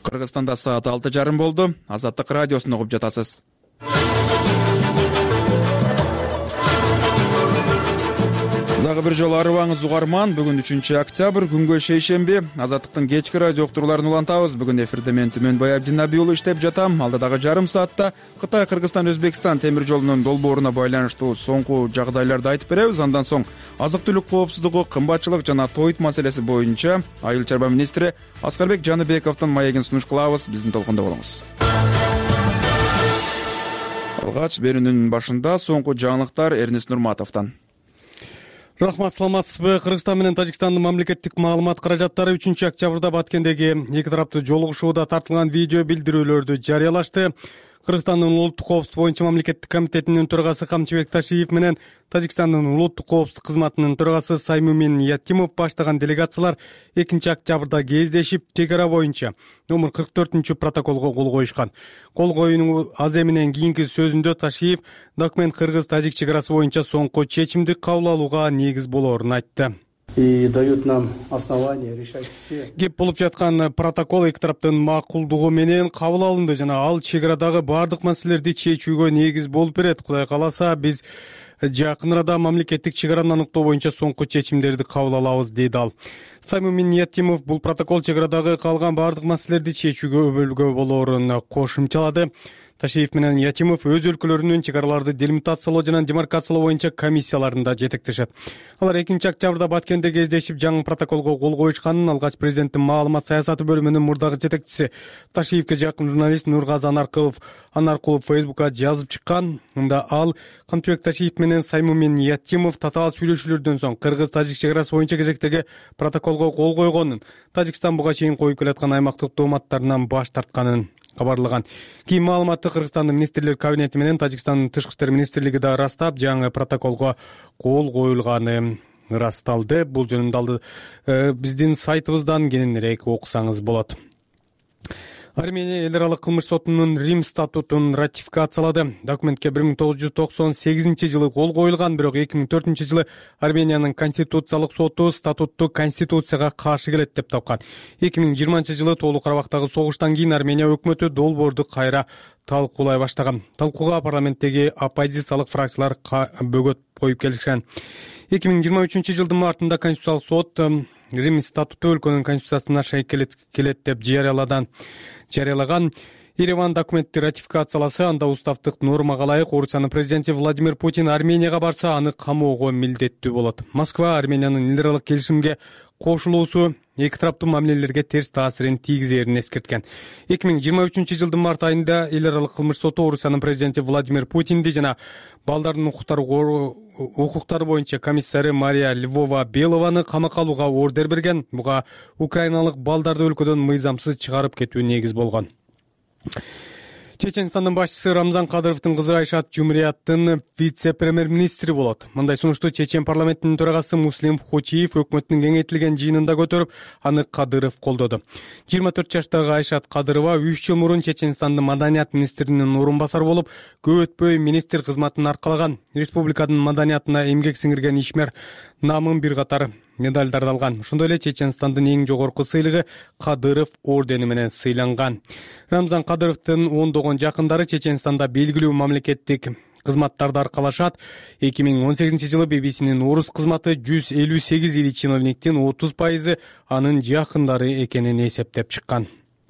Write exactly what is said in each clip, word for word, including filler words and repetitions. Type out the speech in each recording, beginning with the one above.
Кыргызстанда саат алты жарым болду. Азаттык радиосун угуп жатасыз. Дагы бир жолу арыбаңыз угарман. Бүгүн үчүнчү октябрь, күнгө шейшемби. Азаттыктын кечки радио уктурууларын улантабыз. Бүгүн эфирде мен Түмөнбай Абдинабий уулу иштеп жатам. Алдыдагы жарым саатта Кытай, Кыргызстан, Өзбекстан темир жолунун долбооруна байланыштуу соңку жагдайларды айтып беребиз. Андан соң азык-түлүк коопсуздугу, кымбатчылык жана тойт маселеси боюнча айыл чарба министри Аскарбек Жаныбековдун маегин сунуш кылабыз. Биздин толкунда болуңуз. Алгач берүүнүн башында соңку жаңылыктар Эрнис Нурматовдон. Рахмат, саламатсызбы? Кыргызстан менен Тажикстандын мамлекеттик маалымат каражаттары үчүнчү октябрда Баткендеги эки тараптуу жолугушууда тартылган видео билдирүүлөрдү жарыялашты. Кыргызстандын улуттук коопсуздук боюнча мамлекеттик комитетинин төрагасы Камчыбек Ташиев менен Тажикстандын улуттук коопсуздук кызматынын төрагасы Саймумин Ятимов баштаган делегациялар экинчи октябрда кездешип, чек ара боюнча номер кырк төртүнчү протоколго кол коюшкан. Кол коюунун аз эминен кийинки сөзүндө Ташиев документ кыргыз-тажик чек арасы боюнча соңку чечимди кабыл алууга негиз болоорун айтты. И дают нам основание решать все. Кеп болуп жаткан протокол эки тараптын макулдугу менен кабыл алынды жана ал чек арадагы баардык маселелерди чечүүгө негиз болуп берет. Кудай кааласа, биз жакын арада мамлекеттик чек араны аныктоо боюнча соңку чечимдерди кабыл алабыз, деди ал. Саймумин Ятимов бул протокол чек арадагы калган баардык маселелерди чечүүгө өбөлгө болоорун кошумчалады. Ташиев менен Ятимов өз өлкөлөрүнүн чек араларды делимитациялоо жана демаркациялоо боюнча комиссияларында жетектешет. Алар экинчи октябрда Баткенде кездешип, жаңы протоколго кол коюшканын алгач президенттин маалымат саясаты бөлүмүнүн мурдагы жетекчиси Ташиевке жакын журналист Нургазы Анаркулов Анаркулов Фейсбукка жазып чыккан. Мында ал Камчыбек Ташиев менен Саймумин Ятимов татаал сүйлөшүүлөрдөн соң кыргыз-тажик чек арасы боюнча кезектеги протоколго кол койгонун, Тажикстан буга чейин коюп келаткан аймактык дооматтарынан баш тартканын кабарлаган. Кийин маалыматты Кыргызстандын министрлер кабинети менен Тажикстандын тышкы иштер министрлиги да ырастап, жаңы протоколго кол коюлганы ырасталды. Бул жөнүндө э, биздин сайтыбыздан кененирээк окусаңыз болот. Армения эл аралык кылмыш сотунун Рим статутун ратификациялады. Документке бир миң тогуз жүз токсон сегизинчи жылы кол коюлган, бирок эки миң төртүнчү жылы Армениянын конституциялык соту статутту конституцияга каршы келет деп тапкан. эки миң жыйырманчы жылы Тоолуу Карабактагы согуштан кийин Армения өкмөтү долбоорду кайра талкуулай баштаган. Талкууга парламенттеги оппозициялык фракциялар бөгөт коюп келишкен. эки миң жыйырма үчүнчү жылдын мартында Конституциялык сот Рим статуту өлкөнүн конституциясына шайкелет келет деп жарыяладан жарыялаган. Ереван документти ратификацияласа, анда уставдык нормага ылайык Орусиянын президенти Владимир Путин Арменияга барса, аны камоого милдеттүү болот. Москва Армениянын эл аралык келишимге кошулуусу эки тараптуу мамилелерге терс таасирин тийгизерин эскерткен. эки миң жыйырма үчүнчү жылдын март айында эл аралык кылмыш соту Орусиянын президенти Владимир Путинди жана балдардын укуктары укуктары боюнча комиссары Мария Львова-Белованы камакка алууга ордер берген. Буга украиналык балдарды өлкөдөн мыйзамсыз чыгарып кетүү негиз болгон. Чеченстандын башчысы Рамзан Кадыровдун кызы Айшат Жумрияттын вице-премьер-министри болот. Мындай сунушту чечен парламентинин төрагасы Муслим Хочиев өкмөттүн кеңейтилген жыйынында көтөрүп, аны Кадыров колдоду. жыйырма төрт жаштагы Айшат Кадырова үч жыл мурун Чеченстандын маданият министринин орун басары болуп, көп өтпөй министр кызматын аркалаган. Республиканын маданиятына эмгек сиңирген ишмер намын бир катар медалдарды алган. Ошондой эле Чеченстандын эң жогорку сыйлыгы Кадыров ордени менен сыйланган. Рамзан Кадыровдун ондогон жакындары Чеченстанда белгилүү мамлекеттик кызматтарды аркалашат. эки миң он сегизинчи жылы би би синин орус кызматы жүз элүү сегиз или чиновниктин отуз пайызы анын жакындары экенин эсептеп чыккан.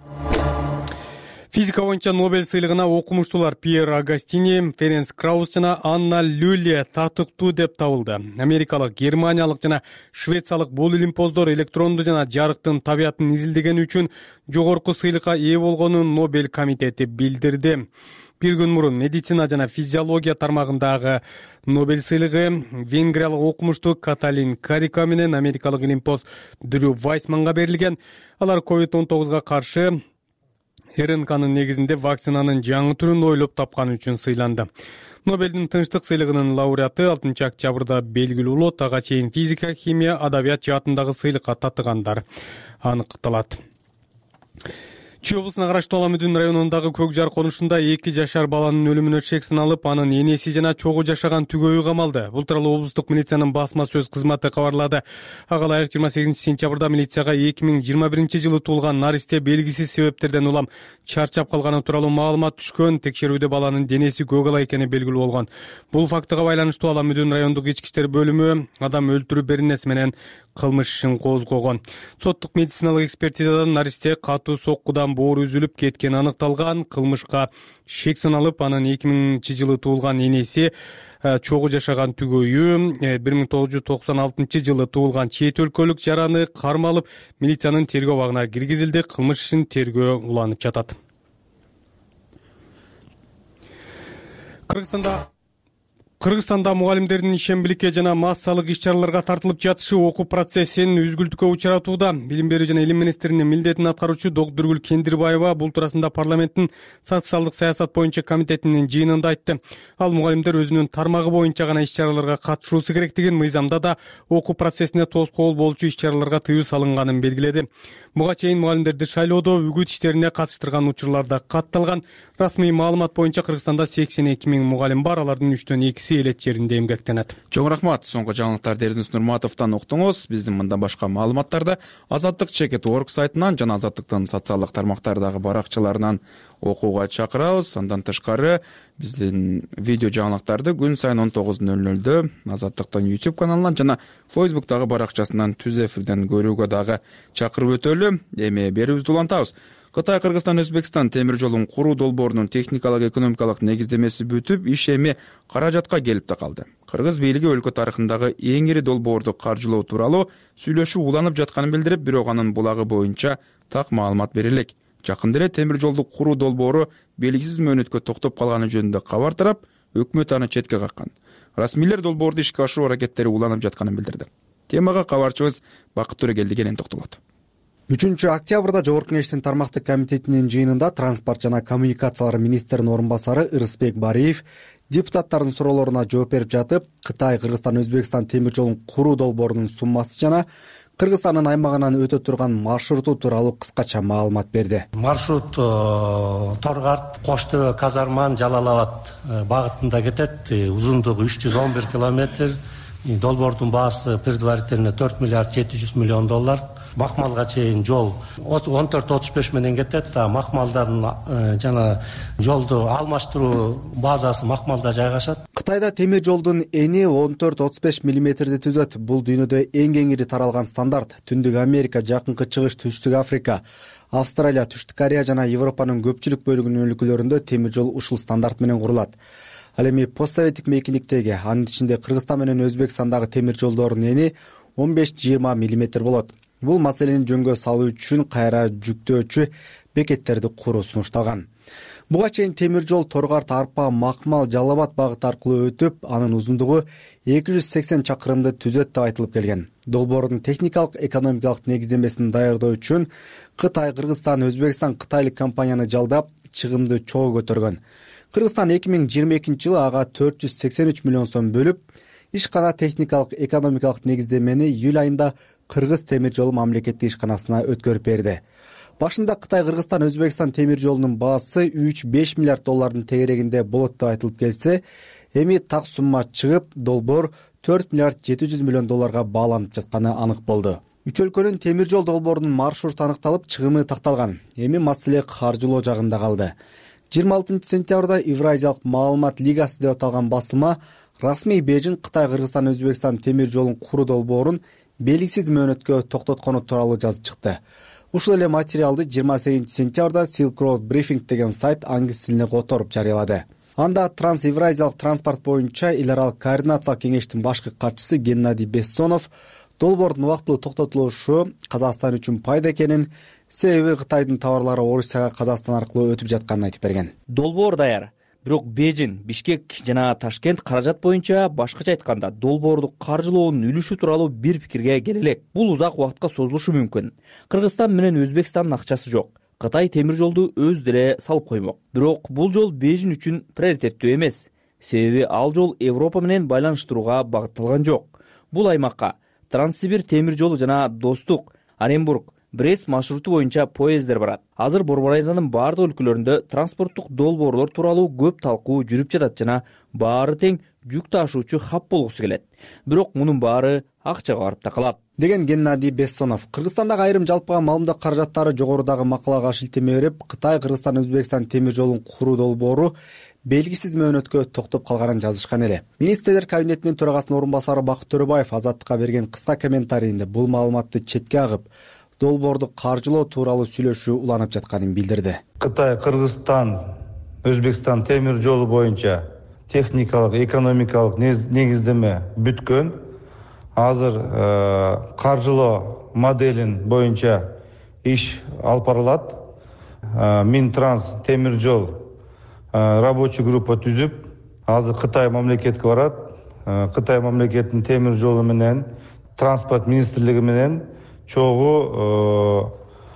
Физика боюнча Нобель сыйлыгына окумуштуулар Пьер Агастини, Ференс Краус жана Анна Люле татыктуу деп табылды. Америкалык, германиялык жана швециялык бул илимпоздор электронду жана жарыктын табиятын изилдегени үчүн жогорку сыйлыкка ээ болгонун Нобель комитети билдирди. Бир күн мурун медицина жана физиология тармагындагы Нобель сыйлыгы венгриялык окумуштуу Каталин Карика менен америкалык илимпоз Дрю Вайсманга берилген. Алар ковид он тогузга каршы эр эн канын негизинде вакцинанын жаңы түрүн ойлоп тапканы үчүн сыйланды. Нобелдин тынчтык сыйлыгынын лауреаты алтынчы октябрда белгилүү болот. Ага чейин физика, химия, адабият жаатындагы сыйлыкка татыгандар аныкталат. Чүй облусуна караштуу Ала Мүдүн районундагы Көк Жар конушунда эки жашар баланын өлүмүнө чек сыналып, анын энеси жана чогуу жашаган түгөйү камалды. Бул тууралуу облустук милициянын басма сөз кызматы кабарлады. Ага ылайык жыйырма сегизинчи сентябрда милицияга эки миң жыйырма биринчи жылы туулган наристе белгисиз себептерден улам чарчап калганы тууралуу маалымат түшкөн. Текшерүүдө баланын денеси көк ала экени белгилүү болгон. Бул фактыга байланыштуу Ала Мүдүн райондук ички иштер бөлүмү адам өлтүрүү беренеси менен кылмыш ишин козгогон. Соттук медициналык экспертизадан наристе катуу соккудан боору үзүлүп кеткени аныкталган. Кылмышка шек саналып, анын эки миңинчи жылы туулган энеси, чогуу жашаган түгөйү, бир миң тогуз жүз токсон алтынчы жылы туулган чет өлкөлүк жараны кармалып, милициянын тергөө абагына киргизилди. Кылмыш ишин тергөө уланып жатат. Кыргызстанда Кыргызстанда мугалимдердин ишембиликке жана массалык иш-чараларга тартылып жатышы окуу процессин үзгүлтүккө учуратууда. Билим берүү жана илим министринин милдетин аткаруучу доктургүл Кендирбаева бул туурасында парламенттин социалдык саясат боюнча комитетинин жыйынында айтты. Ал мугалимдер өзүнүн тармагы боюнча гана иш-чараларга катышуусу керектигин, мыйзамда да окуу процессине тоскоол болчу иш-чараларга тыюу салынганын белгиледи. Буга чейин мугалимдерди шайлоодо үгүт иштерине катыштырган учурларда катталган. Расмий маалымат боюнча Кыргызстанда сексен эки миң мугалим бар, алардын үчтөн экиси элет жеринде эмгектенет. Чоң рахмат. Соңку жаңылыктарды Эрдинис Нурматовдон уктуңуз. Биздин мындан башка маалыматтарды азаттык чекит точка орг сайтынан жана азаттыктын социалдык тармактардагы баракчаларынан окууга чакырабыз. Андан тышкары биздин видео жаңылыктарды күн сайын он тогуз ноль нолдо Азаттыктын YouTube каналынан жана Facebook'тагы баракчасынан түз эфирден көрүүгө дагы чакырып өтөлү. Эми берүүбүздү улантабыз. Кытай, Кыргызстан, Өзбекстан темир жолун куруу долбоорунун техникалык экономикалык негиздемеси бүтүп, иш эми каражатка келип да калды. Кыргыз бийлиги өлкө тарыхындагы эң ири долбоорду каржылоо тууралуу сүйлөшүү уланып жатканын билдирип, бирок анын булагы боюнча так маалымат бере элек. Жакында эле темир жолду куруу долбоору белгисиз мөөнөткө токтоп калганы жөнүндө кабар тарап, өкмөт аны четке каккан. Расмийлер долбоорду ишке ашыруу аракеттери уланып жатканын билдирди. Темага кабарчыбыз Бакыт Төрөгелди кенен токтолот. үчүнчү октябрда Жогорку Кеңештин тармактык комитетинин жыйынында транспорт жана коммуникациялар министринин орун басары Ырысбек Бариев депутаттардын суроолоруна жооп берип жатып, Кытай, Кыргызстан, Өзбекстан темир жолун куруу долбоорунун суммасы жана Кыргызстандын аймагынан өтө турган маршруту тууралуу кыскача маалымат берди. Маршрут Торгарт, Коштөбө, Казарман, Жалал Абад багытында кетет. Узундугу үч жүз он бир километр. Долбоордун баасы предварительно төрт миллиард жети жүз миллион доллар. Макмалга чейин жол он төрт отуз беш менен кетет. Макмалдардын жана жолду алмаштыруу базасы Макмалда жайгашат. Кытайда темир жолдун эни он төрт отуз беш миллиметрди түзөт. Бул дүйнөдө эң кеңири таралган стандарт. Түндүк Америка, Жакынкы Чыгыш, Түштүк Африка, Австралия, Түштүк Корея жана Европанын көпчүлүк бөлүгүнүн өлкөлөрүндө темир жол ушул стандарт менен курулат. Ал эми постсоветтик мейкиндиктеги, анын ичинде Кыргызстан менен Өзбекстандагы темир жолдордун эни он беш жыйырма миллиметр болот. Бул маселени жөнгө салуу үчүн кайра жүктөөчү бекеттерди куруу сунушталган. Буга чейин темир жол Торгарт, Арпа, Макмал, Жалал Абад багыты аркылуу өтүп, анын узундугу эки жүз сексен чакырымды түзөт деп айтылып келген. Долбоордун техникалык экономикалык негиздемесин даярдоо үчүн Кытай, Кыргызстан, Өзбекстан кытайлык компанияны жалдап, чыгымды чогуу көтөргөн. Кыргызстан эки миң жыйырма экинчи жылы ага төрт жүз сексен үч миллион сом бөлүп, ишкана техникалык экономикалык негиздемени июль айында Кыргыз темир жолу мамлекеттик ишканасына өткөрүп берди. Башында Кытай, Кыргызстан, Өзбекстан темир жолунун баасы үч беш миллиард доллардын тегерегинде болот деп айтылып келсе, эми так сумма чыгып, долбоор төрт миллиард жети жүз миллион долларга бааланып жатканы анык болду. Үч өлкөнүн темир жол долбоорунун маршруту аныкталып, чыгымы такталган. Эми маселе каржылоо жагында калды. жыйырма алтынчы сентябрда Евразиялык маалымат лигасы деп аталган басылма расмий Бейжин Кытай, Кыргызстан, Өзбекстан темир жолун куруу долбоорун белгисиз мөөнөткө токтоткону тууралуу жазып чыкты. Ушул эле материалды жыйырма сегизинчи сентябрда Silk Road Briefing деген сайт англис тилине которуп жарыялады. Анда Транс-Евразиялык транспорт боюнча эл аралык координациялык кеңештин башкы катчысы Геннадий Бессонов долбоордун убактылуу токтотулушу Казакстан үчүн пайда экенин, себеби Кытайдын товарлары Орусияга Казакстан аркылуу өтүп жатканын айтып берген. Долбоор даяр. Бирок Бейжин, Бишкек жана Ташкент каражат боюнча, башкача айтканда, долбоорду каржылоонун үлүшү тууралуу бир пикирге келе элек. Бул узак убакытка созулушу мүмкүн. Кыргызстан менен Өзбекстандын акчасы жок. Кытай темир жолду өз деле салып коймок. Бирок бул жол Бейжин үчүн приоритеттүү эмес. Себеби ал жол Европа менен байланыштырууга багытталган жок. Бул аймакка Транссибир темир жолу жана Достук, Оренбург, Брест маршруту боюнча поезддер барат. Азыр Борбор Азиянын бардык өлкөлөрүндө транспорттук долбоорлор тууралуу көп талкуу жүрүп жатат жана баары тең жүк ташуучу хаб болгусу келет. Бирок мунун баары акчага барып такалат, деген Геннадий Бессонов. Кыргызстандагы айрым жалпыга маалымдоо каражаттары жогорудагы макалага шилтеме берип, Кытай, Кыргызстан, Өзбекстан темир жолун куруу долбоору белгисиз мөөнөткө токтоп калганын жазышкан эле. Министрлер кабинетинин төрагасынын орун басары Бакыт Төрөбаев Азаттыкка берген кыска комментарийинде бул маалыматты четке агып, долбоорду каржылоо тууралуу сүйлөшүү уланып жатканын билдирди. Кытай, Кыргызстан, Өзбекстан темир жолу боюнча техникалык, экономикалык негиздеме бүткөн. Азыр каржылоо моделин боюнча иш алып барылат. Минтранс темир жол рабочий группа түзүп, азыр Кытай мамлекетке барат. Кытай мамлекетинин темир жолу менен транспорт министрлиги менен чогуу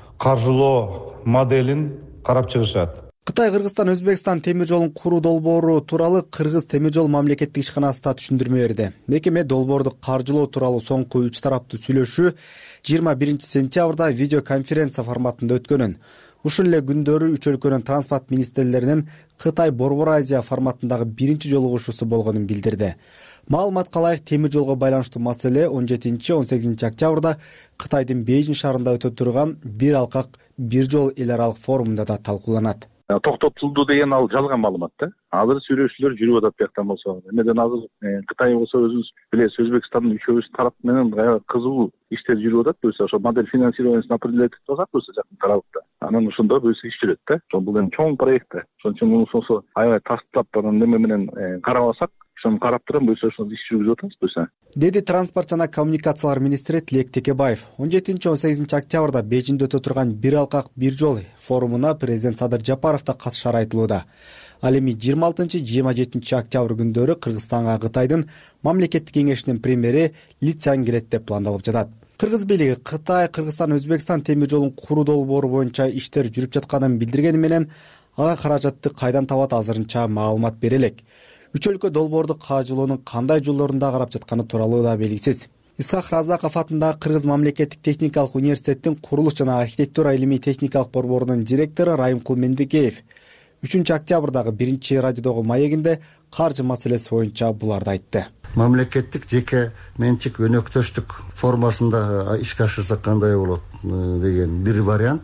каржылоо моделин карап чыгышат. Кытай, Кыргызстан, Өзбекстан темир жолун куруу долбоору тууралуу Кыргыз темир жол мамлекеттик ишканасы түшүндүрмө берди. Мекеме долбоорду каржылоо тууралуу соңку үч тараптуу сүйлөшүү жыйырма биринчи сентябрда видеоконференция форматында өткөнүн. Ушул эле күндөрү үч өлкөнүн транспорт министрлеринин Кытай Борбор Азия форматындагы биринчи жолугушуусу болгонун билдирди. Маалыматка ылайык, темир жолго байланыштуу маселе он жетинчи он сегизинчи октябрда Кытайдын Бейжин шаарында өтө турган бир алкак бир жол эл аралык форумунда да талкууланат. Токтотулду деген ал жалган маалымат да. Азыр сүйлөшүүлөр жүрүп атат бияктан болсо. Эмеден азыр Кытай болсо өзүбүз билебиз, Өзбекстандын үчөөбүз тарап менен кызуу иштер жүрүп атат. Буюрса ошо модель финансированиясын определять этип атат, буюрса жакын тарабыкта. Анан ошондо буюрса иш жүрөт да. Ошо бул эми чоң проект да. Ошон үчүн муну сонсо аябай тастап анан неме менен карабасак, ошону карап турам, буюрса ошону иш жүргүзүп атабыз буюрса. Деди транспорт жана коммуникациялар министри Тилек Текебаев. он жетинчи он сегизинчи октябрда Бейжиңде өтө турган бир алкак бир жол форумуна президент Садыр Жапаров да катышары айтылууда. Ал эми жыйырма алтынчы жыйырма жетинчи октябрь күндөрү Кыргызстанга Кытайдын мамлекеттик кеңешинин премьери Ли Цзян келет деп пландалып жатат. Кыргыз бийлиги Кытай, Кыргызстан, Өзбекстан темир жолун куруу долбоору боюнча иштер жүрүп жатканын билдиргени менен ага каражатты кайдан табат азырынча маалымат бере элек. Үч өлкө долбоорду каржылоонун кандай жолдорунда карап жатканы тууралуу да белгисиз. Исхак Разаков атындагы Кыргыз мамлекеттик техникалык университеттин курулуш жана архитектура илимий техникалык борборунун директору Райымкул Мендикеев үчүнчү октябрдагы биринчи радиодогу маегинде каржы маселеси боюнча буларды айтты. Мамлекеттик жеке менчик өнөктөштүк формасында ишке ашырсак кандай болот деген бир вариант.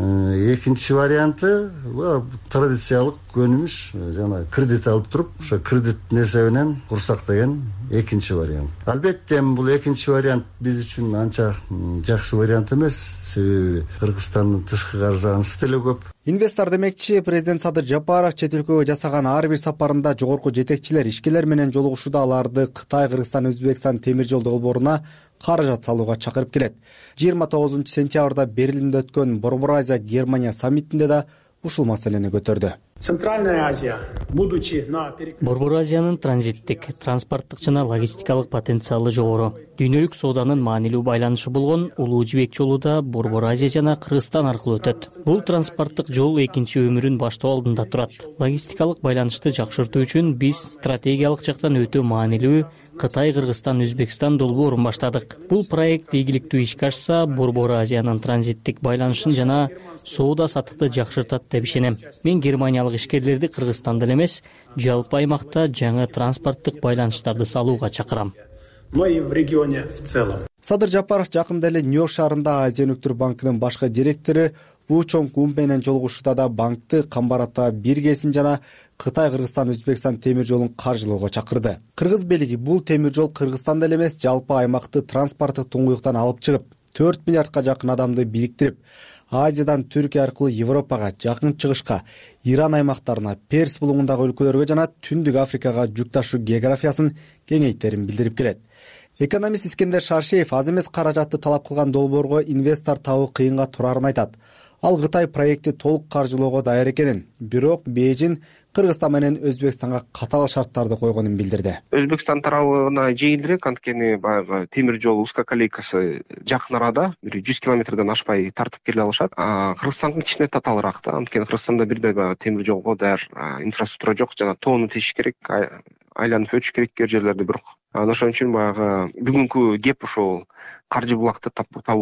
Экинчи варианты традициялык көнүмүш жана кредит алып туруп, ошо кредиттин эсебинен курсак деген экинчи вариант. Албетте бул экинчи вариант биз үчүн анча жакшы вариант эмес, себеби Кыргызстандын тышкы каржы анысы деле көп. Инвестор демекчи, президент Садыр Жапаров чет өлкөгө жасаган ар бир сапарында жогорку жетекчилер, ишкерлер менен жолугушууда аларды Кытай, Кыргызстан, Өзбекстан темир жол долбооруна каражат салууга чакырып келет. жыйырма тогузунчу сентябрда Берлинде өткөн Борбор Азия Германия саммитинде да ушул маселени көтөрдү. Центральная Азия, будучи на Борбор Азиянын транзиттик, транспорттук жана логистикалык потенциалы жогору. Дүйнөлүк сооданын маанилүү байланышы болгон Улуу Жибек жолу да Борбор Азия жана Кыргызстан аркылуу өтөт. Бул транспорттук жол экинчи өмүрүн баштоо алдында турат. Логистикалык байланышты жакшыртуу үчүн биз стратегиялык жактан өтө маанилүү Кытай, Кыргызстан, Өзбекстан долбоорун баштадык. Бул проект ийгиликтүү ишке ашса, Борбор Азиянын транзиттик байланышын жана соода саттыкты жакшыртат деп ишенем. Мен германиялык ишкерлерди Кыргызстанда эле эмес, жалпы аймакта жаңы транспорттук байланыштарды салууга чакырам. Но и в регионе в целом. Садыр Жапаров жакында эле Нью-Йорк шаарында Азия өнүктүрүү банкынын башкы директору Ву Чонг Ун менен жолугушууда да банкты камбарата биргесин жана Кытай, Кыргызстан, Өзбекстан темир жолун каржылоого чакырды. Кыргыз бийлиги бул темир жол Кыргызстанда эле эмес, жалпы аймакты транспорттук туңгуюктан алып чыгып, төрт миллиардка жакын адамды бириктирип, Азиядан Түркия аркылуу Европага, Жакын Чыгышка, Иран аймактарына, Перс булуңундагы өлкөлөргө жана Түндүк Африкага жүк ташуу географиясын кеңейтерин билдирип келет. Экономист Искендер Шаршеев аз эмес каражатты талап кылган долбоорго инвестор табуу кыйынга турарын айтат. Ал Кытай проекти толук каржылоого даяр экенин, бирок Бейжиң Кыргызстан менен Өзбекстанга катаал шарттарды койгонун билдирди. Өзбекстан тарабына жеңилирээк, анткени баягы темир жол узкоколейкасы жакын арада, бир жүз километрден ашпай тартып келе алышат. Кыргызстандын кичине татаалыраак да, анткени Кыргызстанда бирдей баягы темир жолго даяр инфраструктура жок, жана тоону тешиш керек, айланып өтүш керек кээ жерлерде бирок. Ошон үчүн баягы бүгүнкү кеп ушул каржы булакты табуу да.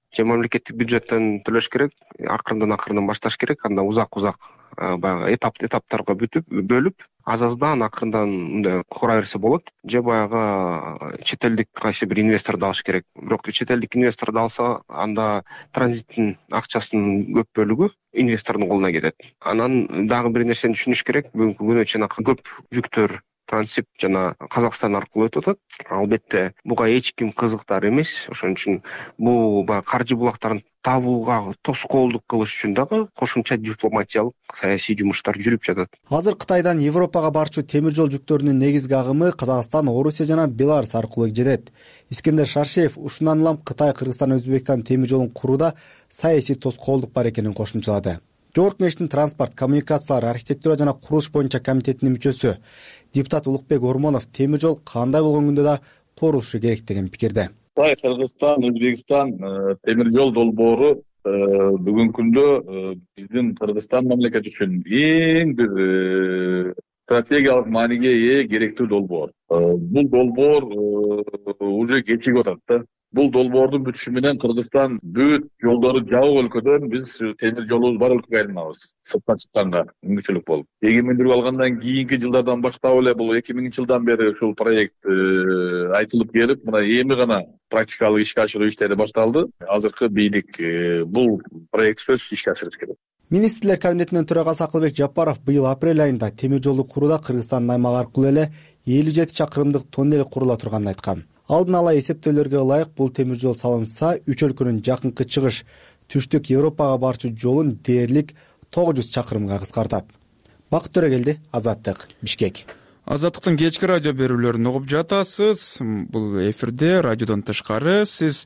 же мамлекеттик бюджеттен төлөш керек, акырындан акырындан башташ керек, анда узак узак баягы этап этаптарга бүтүп бөлүп аз аздан акырындан мындай кура берсе болот. Же баягы чет элдик кайсы бир инвесторду алыш керек. Бирок чет элдик инвесторду алса, анда транзиттин акчасынын көп бөлүгү инвестордун колуна кетет. Анан дагы бир нерсени түшүнүш керек. Бүгүнкү күнү чынакы көп жүктөр Транссиб жана Казакстан аркылуу өтүп атат. Албетте буга эч ким кызыктар эмес. Ошон үчүн бул баягы каржы булактарын табууга тоскоолдук кылыш үчүн дагы кошумча дипломатиялык, саясий жумуштар жүрүп жатат. Азыр Кытайдан Европага барчу темир жол жүктөрүнүн негизги агымы Казакстан, Орусия жана Беларусь аркылуу жетет. Искендер Шаршеев ушундан улам Кытай, Кыргызстан, Өзбекстан темир жолун курууда саясий тоскоолдук бар экенин кошумчалады. Жогорку Кеңештин транспорт, коммуникациялар, архитектура жана курулуш боюнча комитетинин мүчөсү депутат Улукбек Ормонов темир жол кандай болгон күндө да курулушу керек деген пикирде. Кытай, Кыргызстан, Өзбекстан темир жол долбоору бүгүнкү күндө биздин Кыргызстан мамлекети үчүн эң бир стратегиялык мааниге ээ керектүү долбоор. Бул долбоор уже кечигип атат да. Бул долбоордун бүтүшү менен Кыргызстан бүт жолдору жабык өлкөдөн биз темир жолубуз бар өлкөгө айланабыз. Сырттан чыкканга мүмкүнчүлүк болуп. Эгемендүүлүк алгандан кийинки жылдардан баштап эле бул эки миңинчи жылдан бери ушул проект айтылып келип, мына эми гана практикалык ишке ашыруу иштери башталды. Азыркы бийлик бул проект сөзсүз ишке ашырыш керек. Министрлер кабинетинин төрагасы Акылбек Жапаров быйыл апрель айында темир жолду курууда Кыргызстандын аймагы аркылуу эле элүү жети чакырымдык тоннель курула турганын айткан. Алдын ала эсептөөлөргө ылайык бул темир жол салынса, үч өлкөнүн жакынкы чыгыш түштүк Европага барчу жолун дээрлик тогуз жүз чакырымга кыскартат. Бакыт Төрөгелди, Азаттык, Бишкек. Азаттыктын кечки радио берүүлөрүн угуп жатасыз. Бул эфирде радиодон тышкары сиз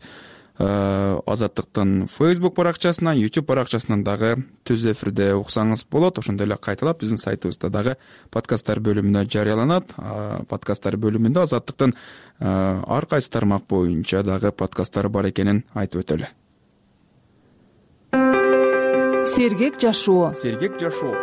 Азаттыктын Facebook баракчасынан, YouTube баракчасынан дагы түз эфирде уксаңыз болот. Ошондой эле кайталап биздин сайтыбызда дагы подкасттар бөлүмүнө жарыяланат. Подкасттар бөлүмүндө Азаттыктын ар кайсы тармак боюнча дагы подкасттар бар экенин айтып өтөлү. Сергек жашоо. Сергек жашоо.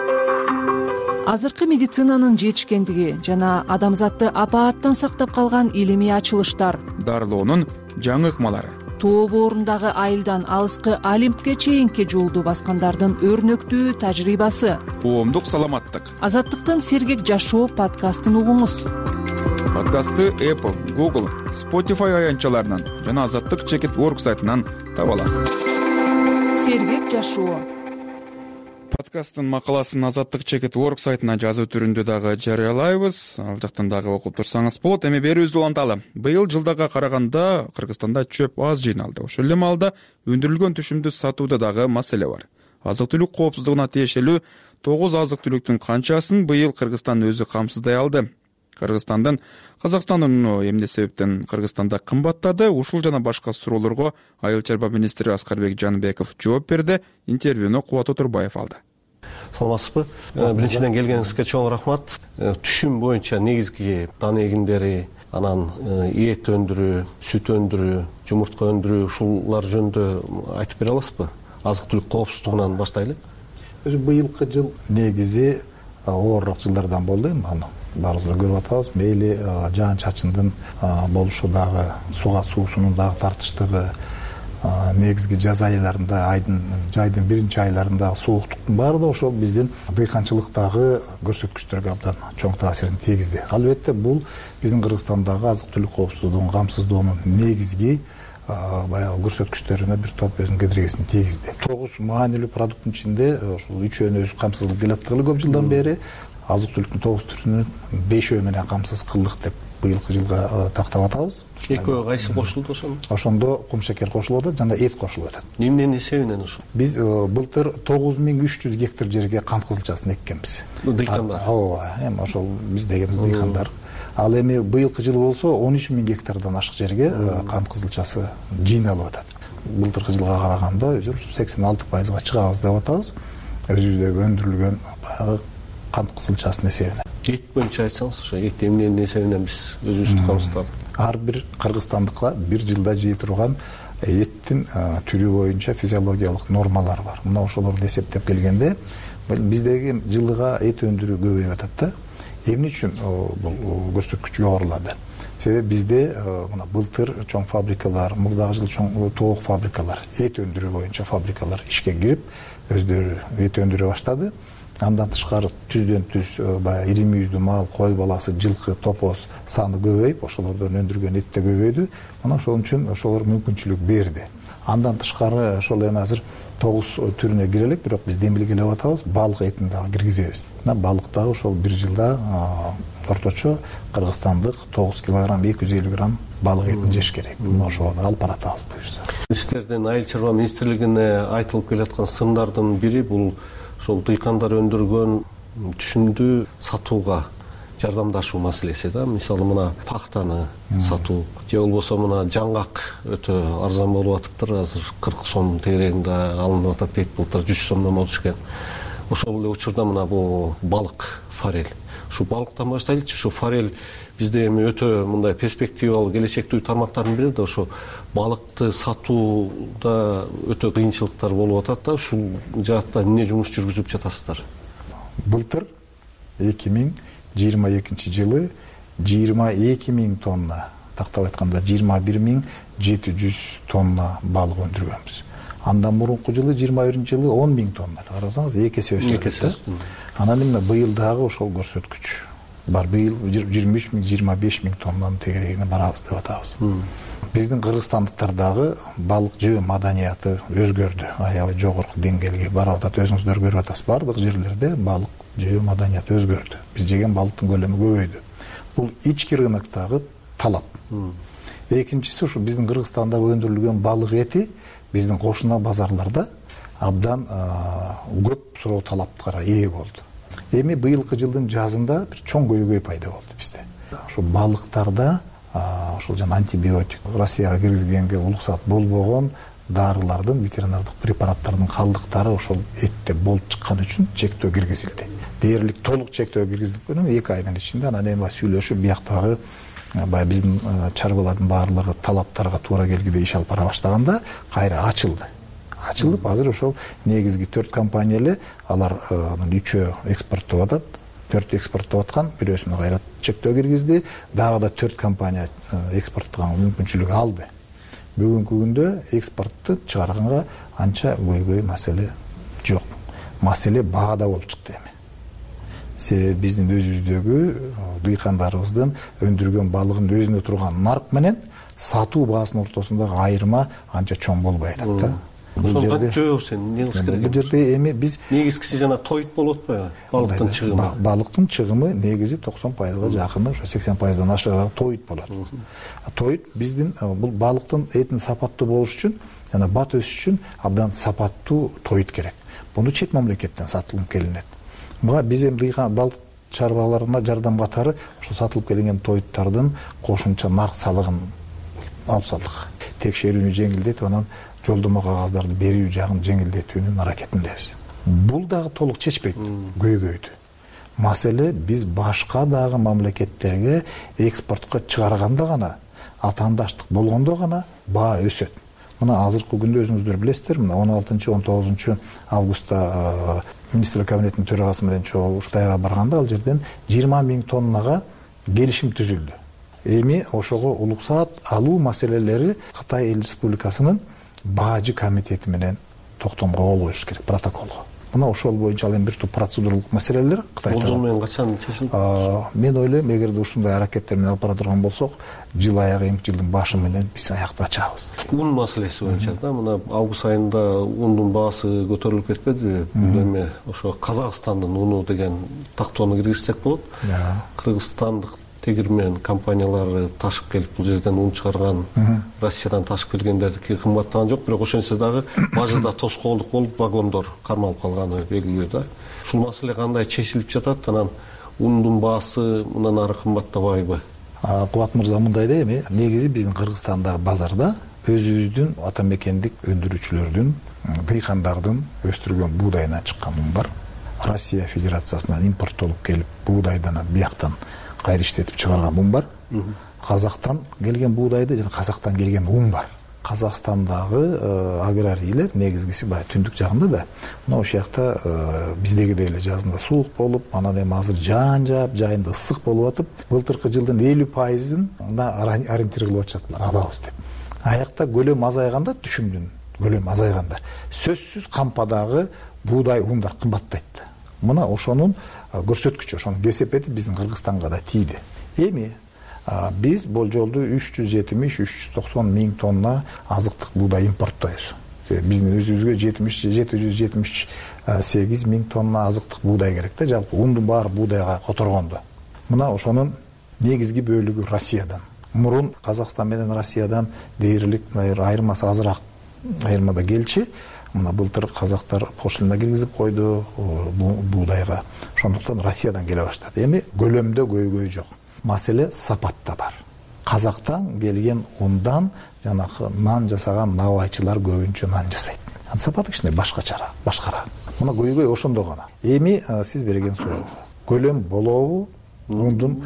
Азыркы медицинанын жетишкендиги жана адамзатты апааттан сактап калган илимий ачылыштар. Дарылоонун жаңы ыкмалары. Тоо боорундагы айылдан алыскы Олимпке чейинки жолду баскандардын өрнөктүү тажрыйбасы. Коомдук саламаттык. Азаттыктын Сергек жашоо подкастын угуңуз. Подкастты Apple, Google, Spotify аянтчаларынан жана Азаттык чекит точка орг сайтынан таба аласыз. Сергек жашоо. Подкасттын макаласын Азаттык чекит точка орг сайтына жазуу түрүндө дагы жарыялайбыз. Ал жактан дагы окуп турсаңыз болот. Эми берүүбүздү уланталы. Быйыл жылдага караганда Кыргызстанда чөп аз жыйналды. Ошол эле маалда өндүрүлгөн түшүмдү сатууда дагы маселе бар. Азык-түлүк коопсуздугуна тиешелүү тогуз азык-түлүктүн канчасын быйыл Кыргызстан өзү камсыздай алды. Кыргызстандын Казакстандын эмне себептен Кыргызстанда кымбаттады? Ушул жана башка суроолорго Айыл чарба министри Аскарбек Жанбеков жооп берди. Интервьюну Кубат Отурбаев алды. Саламатсызбы? Биринчиден келгениңизге чоң рахмат. Түшүм боюнча негизги дан эгиндери, анан эт өндүрүү, сүт өндүрүү, жумуртка өндүрүү ушулар жөнүндө айтып бере аласызбы? Азык-түлүк коопсуздугунан баштайлы. Өзү быйылкы жыл негизи оорураак жылдардан болду. Аны баарыбыз көрүп атабыз. Мейли жаан-чачындын болушу дагы, суга суусунун дагы тартыштыгы, негизги жаз айларында, айдын жайдын биринчи айларында сууктуктун баары да ошол биздин дыйканчылыктагы көрсөткүчтөргө абдан чоң таасирин тийгизди. Албетте бул биздин Кыргызстандагы азык-түлүк коопсуздугун камсыздоонун негизги баягы көрсөткүчтөрүнө бир топ өзүнүн кедергисин тийгизди. тогуз маанилүү продукттун ичинде ушул үчөөнү өзү камсыз келе аткалы көп жылдан бери, азык-түлүктүн тогуз түрүнүн бешөө менен камсыз кылдык деп быйылкы жылга тактап атабыз. Экөө кайсы кошулду ошондо? Ошондо кумшекер кошулуп атат жана эт кошулуп атат. Эмненин эсебинен ошо? Биз былтыр тогуз миң үч жүз гектар жерге кант кызылчасын эккенбиз. Дыйкандар. Ооба, эми ошол биз дегенибиз дыйкандар. Ал эми быйылкы жылы болсо он үч миң гектардан ашык жерге кант кызылчасы жыйналып атат. Былтыркы жылга караганда өзү сексен алты пайызга чыгабыз деп атабыз. Өзүбүздөгү өндүрүлгөн баягы кант кызылчасынын эсебинен. Эт боюнча айтсаңыз, ошо эт эмненин эсебинен биз өзүбүздү камсыздадык? Ар бир кыргызстандыкка бир жылда жей турган эттин түрү боюнча физиологиялык нормалар бар. Мына ошолорду эсептеп келгенде биздеги жылыга эт өндүрүү көбөйүп атат да. эмне үчүн бул көрсөткүч жогорулады? Себеби бизде мына былтыр чоң фабрикалар, мурдагы жыл чоң тоок фабрикалар, эт өндүрүү боюнча фабрикалар ишке кирип, өздөрү эт өндүрө баштады. Андан тышкары түздөн түз баягы ири мүйүздүү мал, кой баласы, жылкы, топоз саны көбөйүп, ошолордон өндүргөн эт да көбөйдү. Мына ошол үчүн ошолор мүмкүнчүлүк берди. Андан тышкары ошол эми азыр тогуз түрүнө кире элек, бирок биз демилгелеп атабыз, балык этин дагы киргизебиз. Мына балык дагы ошол бир жылда орточо кыргызстандык тогуз килограмм, эки жүз элүү грамм балык этин жеш керек. Муну ошого да алып баратабыз буюрса. Сиздердин Айыл чарба министрлигине айтылып келаткан сындардын бири бул ошол дыйкандар өндүргөн түшүмдү сатууга жардамдашуу маселеси да. Мисалы мына пахтаны сатуу же болбосо мына жаңгак өтө арзан болуп атыптыр. Азыр кырк сом тегерегинде алынып атат дейт, былтыр жүз сомдон болчу экен. Ошол эле учурда мына бул балык, форель. Ушу балыктан баштайлычы. Ушу форель бизде эми өтө мындай перспективалуу, келечектүү тармактардын бири да. Ошо балыкты сатууда өтө кыйынчылыктар болуп атат да. Ушул жаатта эмне жумуш жүргүзүп жатасыздар? Былтыр эки миң жыйырма экинчи жылы жыйырма эки миң тонна, тактап айтканда жыйырма бир миң жети жүз тонна балык өндүргөнбүз. Андан мурунку жылы жыйырма биринчи жылы он миң тонна. Карасаңыз эки эсе өсүп. Анан эмне быйыл дагы ошол көрсөткүч бар. Быйыл жыйырма үч миң, жыйырма беш миң тоннанын тегерегине барабыз деп атабыз. Биздин кыргызстандыктар дагы балык жөө маданияты өзгөрдү. Аябай жогорку деңгээлге барып атат. Өзүңүздөр көрүп атасыз. Бардык жерлерде балык жөө маданияты өзгөрдү. Биз жеген балыктын көлөмү көбөйдү. Бул ички рыноктогу талап. Экинчиси ушу биздин Кыргызстанда өндүрүлгөн балык эти биздин кошуна базарларда абдан көп суроо талаптарга ээ болду. Эми быйылкы жылдын жазында бир чоң көйгөй пайда болду бизде. Ошо балыктарда ошол жана антибиотик, Россияга киргизгенге уруксат болбогон дарылардын, ветеринардык препараттардын калдыктары ошол этте болуп чыккан үчүн чектөө киргизилди. Дээрлик толук чектөө киргизилгөнүн эки айдын ичинде анан эми сүйлөшүп бияктагы баягы биздин чарбалардын баардыгы талаптарга туура келгидей иш алып бара баштаганда кайра ачылды. Ачылып, азыр ошол негизги төрт компания эле, алар үчөө экспорттоп атат. төрт экспорттоп аткан, бирөөсүнө кайра чектөө киргизди. Дагы да төрт компания экспорттоого мүмкүнчүлүк алды. Бүгүнкү күндө экспортту чыгарганга анча көйгөй маселе жок. Маселе баада болуп чыкты эми. Себеби биздин өзүбүздөгү дыйкандарыбыздын өндүргөн балыгын өзүнө турган нарк менен сатуу баасынын ортосундагы айырма анча чоң болбой атат да. Бул жерде жөө сен эмне кылыш керек? Бул жерде эми биз негизгиси жана тоют болуп атпайбы? Балыктын чыгымы. Балыктын чыгымы негизи токсон пайызга жакыны, ошо сексен пайыздан ашыгыраак тоют болот. Тоют биздин бул балыктын этин сапаттуу болуш үчүн жана бат өсүш үчүн абдан сапаттуу тоют керек. Буну чет мамлекеттен сатылып келинет. Мага биз эми дыйкан балык чарбаларына жардам катары ошо сатылып келинген тоюттардын кошумча нарк салыгын алып салдык. Текшерүүнү жеңилдетип, анан жолдомо кагаздарды берүү жагын жеңилдетүүнүн аракетиндебиз. Бул дагы толук чечпейт көйгөйдү. Маселе биз башка дагы мамлекеттерге экспортко чыгарганда гана, атаандаштык болгондо гана баа өсөт. Мына азыркы күндө өзүңүздөр билесиздер, мына он алтынчы он тогузунчу августта министрлик кабинетинин төрагасы менен чогуу Кытайга барганда ал жерден жыйырма миң тоннага келишим түзүлдү. Эми ошого уруксаат алуу маселелери Кытай Эл Республикасынын баажы комитети менен токтомго кол коюш керек, протоколго. Мына ошол боюнча ал эми бир топ процедуралык маселелер Кытайда. Бул менен качан чечилет? Мен ойлойм, эгерде ушундай аракеттер менен алып бара турган болсок, жыл аягы эмки жылдын башы менен биз аякты ачабыз. Un маселеси боюнча да, мына август айында ундун баасы көтөрүлүп кетпедиби? Бул эми ошо Казакстандын уну деген тактоону киргизсек болот. Кыргызстандык тегирмен компаниялары ташып келип бул жерден ун чыгарган, Россиядан ташып келгендердики кымбаттаган жок, бирок ошентсе дагы бажыда тоскоолдук болуп вагондор кармалып калганы белгилүү да. Ушул маселе кандай чечилип жатат, анан ундун баасы мындан ары кымбаттабайбы? Кубат мырза, мындай да эми негизи биздин Кыргызстандагы базарда өзүбүздүн ата мекендик өндүрүүчүлөрдүн, дыйкандардын өстүргөн буудайынан чыккан ун бар. Россия Федерациясынан импорттолуп келип буудайдан бияктан кайра иштетип чыгарган ун бар. Казактан келген буудайды жана Казактан келген ун бар. Казакстандагы аграрийлер негизгиси баягы түндүк жагында да мына ошол жакта биздегидей эле жазында суук болуп, анан эми азыр жаан жаап, жайында ысык болуп атып, былтыркы жылдын элүү пайызын мына ориентир кылып атышат булар алабыз деп. Аякта көлөм азайганда, түшүмдүн көлөмү азайганда сөзсүз кампадагы буудай ундар кымбаттайт. Мына ошонун көрсөткүчү, ошонун кесепети биздин Кыргызстанга да тийди. Эми биз болжолду үч жүз жетимиш үч жүз токсон миң тонна азыктык буудай импорттойбуз. Биздин өзүбүзгө жетимиш жети жүз жетимиш сегиз миң тонна азыктык буудай керек да, жалпы ундун баары буудайга которгондо. Мына ошонун негизги бөлүгү Россиядан. Мурун Казакстан менен Россиядан дээрлик айырмасы азыраак айырмада келчи. Мына былтыр казактар пошлина киргизип койду буудайга. Ошондуктан Россиядан келе баштады. Эми көлөмдө көйгөй жок. Маселе сапатта бар. Казактан келген ундан жанакы нан жасаган набайчылар көбүнчө нан жасайт. Анын сапаты кичине башкачараак, башкараак. Мына көйгөй ошондо гана. Эми сиз берген суроо. Көлөм болобу? Ундун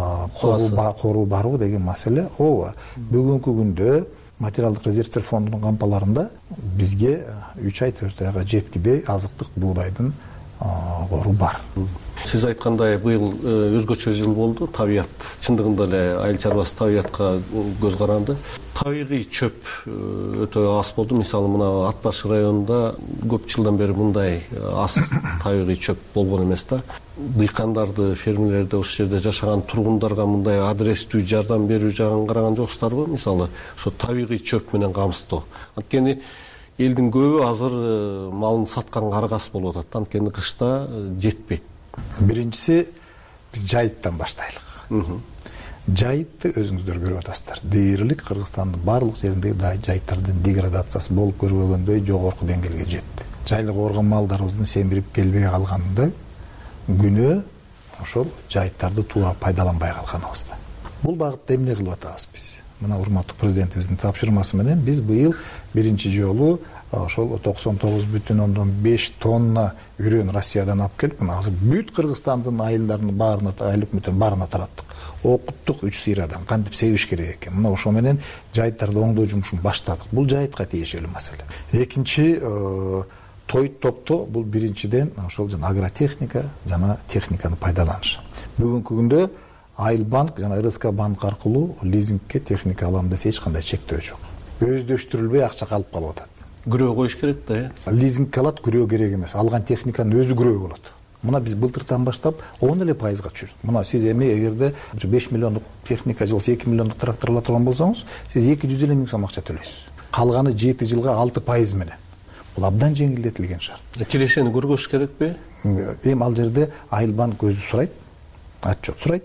коруу барбы деген маселе. Ооба. Бүгүнкү күндө материалдык резервтер фондунун кампаларында бизге үч ай төрт айга жеткидей азыктык буудайдын кору бар. Сиз айткандай быйыл өзгөчө жыл болду. Табият чындыгында эле айыл чарбасы табиятка көз каранды. Табигый чөп өтө аз болду. Мисалы мына Ат баш районунда көп жылдан бери мындай аз табигый чөп болгон эмес да. Дыйкандарды, фермерлерди, ошол жерде жашаган тургундарга мындай адрестүү жардам берүү жагын караган жоксуздарбы? Мисалы, ошо табигый чөп менен камсыздоо. Анткени элдин көбү азыр малын саткан каргас болуп атат. Анткени кышта жетпейт. Биринчиси биз жайыттан баштайлык. Жайытты өзүңүздөр көрүп атасыздар. Дээрлик Кыргызстандын барлык жериндеги жайыттардын деградациясы болуп көрбөгөндөй жогорку деңгээлге жетти. Жайлык оргон малдарыбыздын семирип келбей калганында күнөө ошол жайыттарды туура пайдаланбай калганыбызда. Бул багытта эмне кылып атабыз биз? Мына урматтуу президентибиздин тапшырмасы менен биз быйыл биринчи жолу ошол токсон тогуз бүтүн ондон беш тонна үрөн Россиядан алып келип, мына азыр бүт Кыргызстандын айылдарынын баарына, айыл өкмөттүн баарына тараттык. Окуттук үч сыйрадан кантип себиш керек экен. Мына ошо менен жайыттарды оңдоо жумушун баштадык. Бул жайытка тиешелүү маселе. Экинчи Тоyт топто бул биринчиден ошол жана агротехника жана техниканы пайдаланыш. Бүгүнкү күндө Айыл банк жана эр эс ка банк аркылуу лизингке техника алам десе эч кандай чектөө жок. Өздөштүрүлбөй акча калып калып атат. Күрөө коюш керек да, э? Лизингке алат, күрөө керек эмес. Алган техниканын өзү күрөө болот. Мына биз былтыртан баштап он эле пайызга түшүрдүк. Мына сиз эми эгерде беш миллиондук техника же болбосо эки миллиондук трактор ала турган болсоңуз, сиз эки жүз элүү миң сом акча төлөйсүз. Калганы жети жылга алты пайыз менен. Бул абдан жеңилдетилген шарт. Келешени көргөзүш керекпи? Эми ал жерде Айыл банк өзү сурайт, отчет сурайт.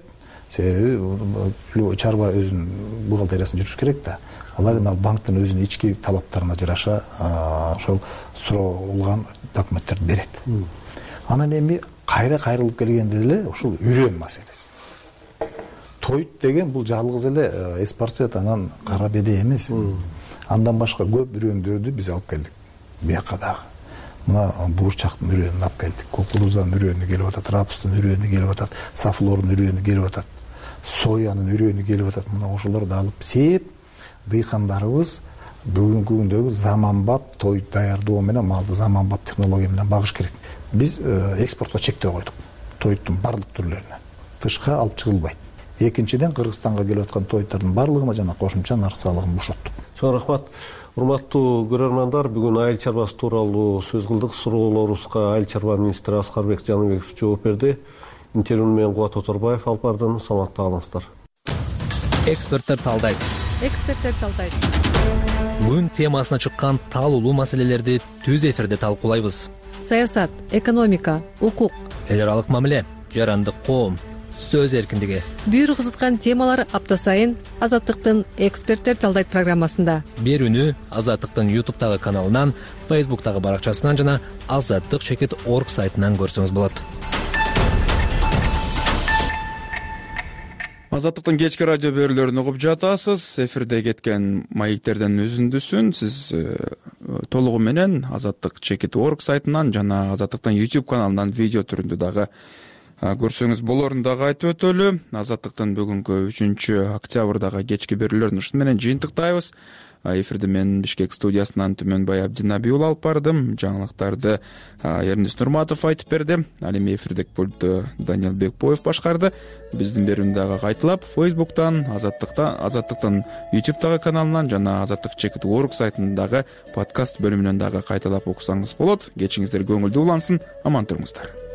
Себеби чарба өзүнүн бухгалтериясын жүрүш керек да. Алар эми банктын өзүнүн ички талаптарына жараша ошол суралган документтерди берет. Анан эми кайра кайрылып келгенде деле ушул үрөн маселеси. Тоyт деген бул жалгыз эле эспарцет анан кара беде эмес. Андан башка көп үрөндөрдү биз алып келдик. Бияка дагы. Мына буурчактын үрөнүн алып келдик. Кукурузанын үрөнү келип атат, рапстын үрөнү келип атат, сафлордун үрөнү келип атат, соянын үрөнү келип атат. Мына ошолорду алып сеп, дыйкандарыбыз бүгүнкү күндөгү заманбап Тоyт даярдоо менен малды заманбап технология менен багыш керек. Биз экспортко чектөө койдук. Тоyттун барлык түрлөрүнө. Тышка алып чыгылбайт. Экинчиден Кыргызстанга келип аткан Тоyттардын барлыгына жана кошумча нарк салыгын бошоттук. Чоң рахмат. Урматтуу көрөрмандар, бүгүн айыл чарбасы тууралуу сөз кылдык. Суроолорубузга айыл чарба министри Аскарбек Жаныбеков жооп берди. Интервьюну менен Кубат Оторбаев алып бардым. Саламатта калыңыздар. Эксперттер талдайт. Эксперттер талдайт. Күн темасына чыккан таалуулуу маселелерди түз эфирде талкуулайбыз. Саясат, экономика, укук, эл аралык мамиле, жарандык коом, сөз эркиндиги. Бүйүр кызыткан темалар апта сайын Азаттыктын эксперттер талдайт программасында. Берүүнү Азаттыктын ютубтагы каналынан, фейсбуктагы баракчасынан жана азаттык чекит орг сайтынан көрсөңүз болот. Азаттыктын кечки радио берүүлөрүн угуп жатасыз. Эфирде кеткен маектерден үзүндүсүн сиз толугу менен азаттык чекит орг сайтынан жана Азаттыктын YouTube каналынан видео түрүндө дагы көрсөңүз болорун дагы айтып өтөлү. Азаттыктын бүгүнкү үчүнчү октябрдагы кечки берүүлөрүн ушуну менен жыйынтыктайбыз. Эфирди мен Бишкек студиясынан Түмөнбай Абдинабий уулу алып бардым. Жаңылыктарды Эрнис Нурматов айтып берди. Ал эми эфирдик пультту Даниил Бекбоев башкарды. Биздин берүүнү дагы кайталап Facebook'тан, Азаттыктан, Азаттыктын YouTube'дагы каналынан жана азаттык чекит орг сайтындагы подкаст бөлүмүнөн дагы кайталап уксаңыз болот. Кечиңиздер көңүлдүү улансын. Аман туруңуздар.